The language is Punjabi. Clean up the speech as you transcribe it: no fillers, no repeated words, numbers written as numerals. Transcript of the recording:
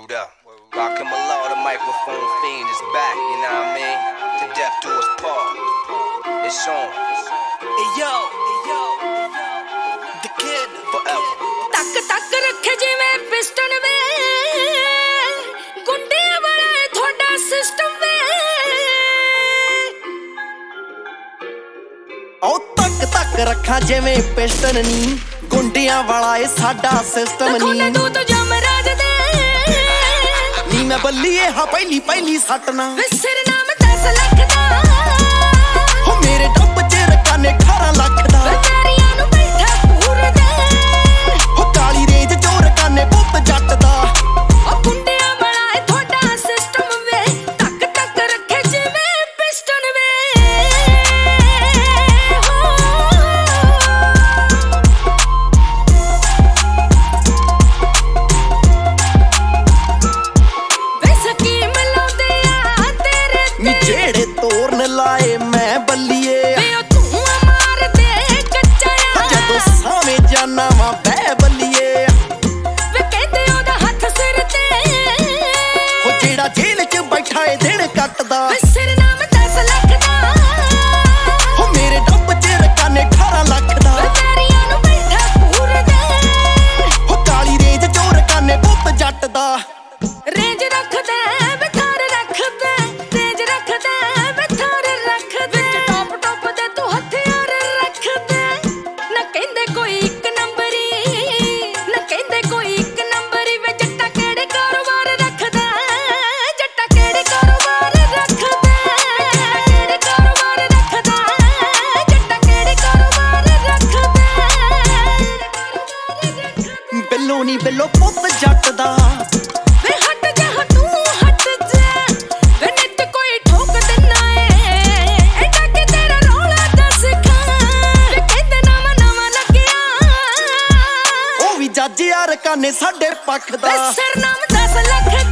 Word up. Rockin' Malone, the microphone fiend is back, you know what I mean? To death do us part. It's on. Hey yo, the kid Forever. ਤੱਕ ਤੱਕ ਰੱਖੇ ਜਿਵੇਂ ਪਿਸਟਨ ਵੇ ਗੁੰਡਿਆਂ ਵਾਲਾ ਤੁਹਾਡਾ ਸਿਸਟਮ ਵੇ ਉਹ ਤੱਕ ਰੱਖਾਂ ਜਿਵੇਂ ਪਿਸਟਨ ਨੀ ਗੁੰਡਿਆਂ ਵਾਲਾ ਏ ਸਾਡਾ ਸਿਸਟਮ ਨੀ ਤੂੰ ਤਾਂ ਜਮਰਾਜ ਦੇ ਨੀ ਮੈਂ ਬੱਲੀਏ ਹਾਂ ਪਹਿਲੀ ਸੱਟ ਨਾ ਸਿਰ ਨਾਮ 10 ਲੱਖ ਦਾ ਹੋ ਮੇਰੇ ਡੱਬ ਚ ਰਕਾਨੇ 18 ਲੱਖ ਦਾ ਬੇਚਾਰੀਆਂ ਨੂੰ ਬੈਠਾ ਪੂਰ ਦੇ ਹੋ ਕਾਲੀ ਰੇਂਜ ਚੋਂ ਰਕਾਨੇ ਪੁੱਤ ਜੱਟ ਦਾ ਉਹ ਗੁੰਡਿਆਂ ਵਾਲਾ ਏ ਤੁਹਾਡਾ ਸਿਸਟਮ ਵੇ ਤੱਕ ਰੱਖੇ ਜਿਵੇਂ ਪਿਸਟਨ ਵੇ ਜਿਹੜੇ ਤੋਰਨ ਲਾਏ ਮੈਂ ਬੱਲੀਏ ਤੂੰ ਮਾਰ ਦੇ ਕੱਚਾ ਜਦੋਂ ਸਾਵੇਂ ਜਾਨਾ ਵਾਂ ਬਹਿ ਬੱਲੀਏ ਵੇ ਕਹਿੰਦੇ ਉਹਦਾ ਹੱਥ ਸਿਰ ਤੇ ਹੋ ਜਿਹੜਾ ਜੇਲ੍ਹ 'ਚ ਬੈਠਾ ਏ ਦਿਨ ਕੱਟਦਾ ਸਿਰ ਨਾਮ 10 ਲੱਖ ਦਾ ਹੋ ਮੇਰੇ ਡੱਬ 'ਚ ਰਕਾਨੇ 18 ਲੱਖ ਦਾ ਬੇਚਾਰੀਆਂ ਨੂੰ ਬੈਠਾ ਪੂਰ ਦੇ ਹੋ ਕਾਲੀ ਰੇਂਜ ਚੋਂ ਰਕਾਨੇ ਪੁੱਤ ਜੱਟ ਦਾ ਰੇਂਜ ਰੱਖਦਾ ਬਿਥਾਰ ਰੱਖਦਾ ਰੇਂਜ ਰੱਖਦਾ ਬਿਥਾਰ ਰੱਖਦਾ ਟੌਪ ਦੇ ਤੂੰ ਹਥਿਆਰ ਰੱਖਦਾ ਨਾ ਕਹਿੰਦੇ ਕੋਈ ਇੱਕ ਨੰਬਰੀ ਨਾ ਕਹਿੰਦੇ ਕੋਈ ਇੱਕ ਨੰਬਰੀ ਵੇ ਜੱਟਾ ਕਿਹੜੇ ਕਾਰੋਬਾਰ ਰੱਖਦਾ ਜੱਟਾ ਕਿਹੜੇ ਕਾਰੋਬਾਰ ਰੱਖਦਾ ਕਿਹੜੇ ਕਾਰੋਬਾਰ ਰੱਖਦਾ ਜੱਟਾ ਕਿਹੜੇ ਕਾਰੋਬਾਰ ਰੱਖਦਾ ਬਿੱਲੋ ਨੀ ਬਿੱਲੋ ਪੁੱਤ ਜੱਟ ਦਾ ਵੇ ਹਟ ਜਾ ਤੂੰ ਹਟ ਜਾ ਵੇ ਨਿੱਤ ਕੋਈ ਠੋਕ ਦਿੰਦਾ ਏ ਐਡਾ ਕਿ ਤੇਰਾ ਰੌਲਾ ਦੱਸ ਖਾਂ ਵੇ ਕਹਿੰਦੇ ਨਵਾਂ ਲੱਗਿਆ ਉਹ ਵੀ ਜੱਜ ਯਾਰ ਕਾਨੇ ਸਾਡੇ ਪੱਖ ਦਾ ਵੇ ਸਿਰ ਨਾਮ 10 ਲੱਖ